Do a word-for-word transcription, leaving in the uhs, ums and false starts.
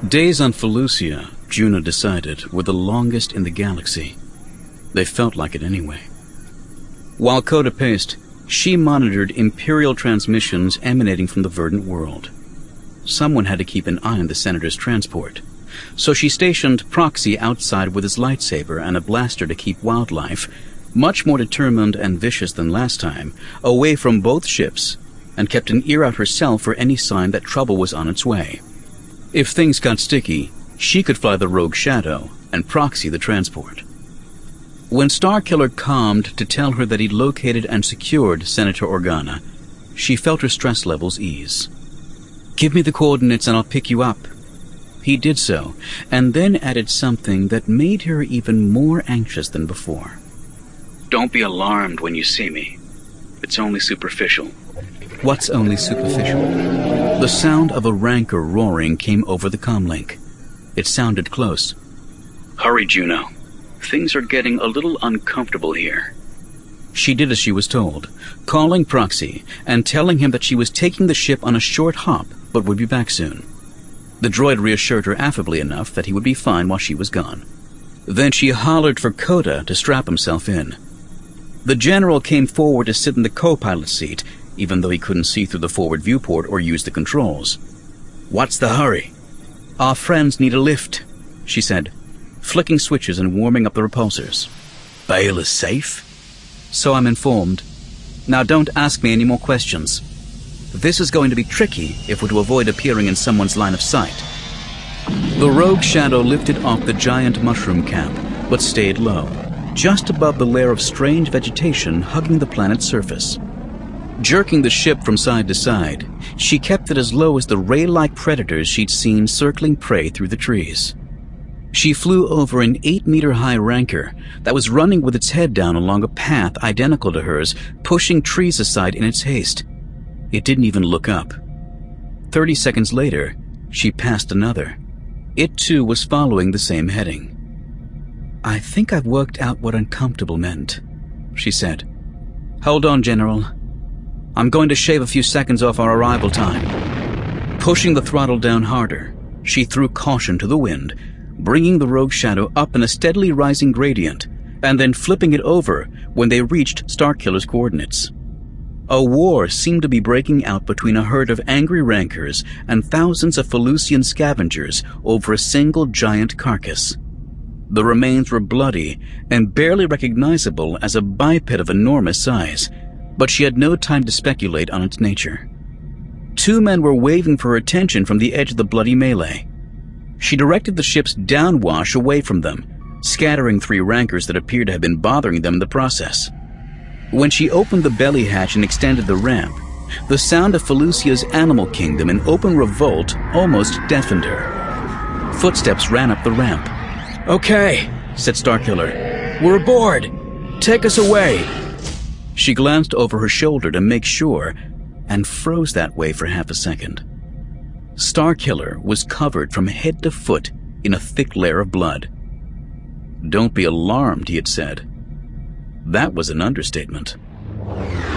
Days on Felucia, Juno decided, were the longest in the galaxy. They felt like it anyway. While Coda paced, she monitored Imperial transmissions emanating from the verdant world. Someone had to keep an eye on the Senator's transport, so she stationed Proxy outside with his lightsaber and a blaster to keep wildlife, much more determined and vicious than last time, away from both ships, and kept an ear out herself for any sign that trouble was on its way. If things got sticky, she could fly the Rogue Shadow and Proxy the transport. When Starkiller calmed to tell her that he'd located and secured Senator Organa, she felt her stress levels ease. "Give me the coordinates and I'll pick you up." He did so, and then added something that made her even more anxious than before. "Don't be alarmed when you see me. It's only superficial." "What's only superficial?" The sound of a rancor roaring came over the comlink. It sounded close. "Hurry, Juno. Things are getting a little uncomfortable here." She did as she was told, calling Proxy and telling him that she was taking the ship on a short hop but would be back soon. The droid reassured her affably enough that he would be fine while she was gone. Then she hollered for Coda to strap himself in. The general came forward to sit in the co-pilot seat, even though he couldn't see through the forward viewport or use the controls. "What's the hurry?" "Our friends need a lift," she said, flicking switches and warming up the repulsors. "Bail is safe?" "So I'm informed. Now don't ask me any more questions. This is going to be tricky if we're to avoid appearing in someone's line of sight." The Rogue Shadow lifted off the giant mushroom cap, but stayed low, just above the layer of strange vegetation hugging the planet's surface. Jerking the ship from side to side, she kept it as low as the ray-like predators she'd seen circling prey through the trees. She flew over an eight-meter-high rancor that was running with its head down along a path identical to hers, pushing trees aside in its haste. It didn't even look up. Thirty seconds later, she passed another. It too was following the same heading. "I think I've worked out what uncomfortable meant," she said. "Hold on, General. I'm going to shave a few seconds off our arrival time." Pushing the throttle down harder, she threw caution to the wind, bringing the Rogue Shadow up in a steadily rising gradient, and then flipping it over when they reached Starkiller's coordinates. A war seemed to be breaking out between a herd of angry rancors and thousands of Felucian scavengers over a single giant carcass. The remains were bloody and barely recognizable as a biped of enormous size, but she had no time to speculate on its nature. Two men were waving for her attention from the edge of the bloody melee. She directed the ship's downwash away from them, scattering three rancors that appeared to have been bothering them in the process. When she opened the belly hatch and extended the ramp, the sound of Felucia's animal kingdom in open revolt almost deafened her. Footsteps ran up the ramp. "Okay," said Starkiller. "We're aboard. Take us away." She glanced over her shoulder to make sure, and froze that way for half a second. Starkiller was covered from head to foot in a thick layer of blood. "Don't be alarmed," he had said. That was an understatement.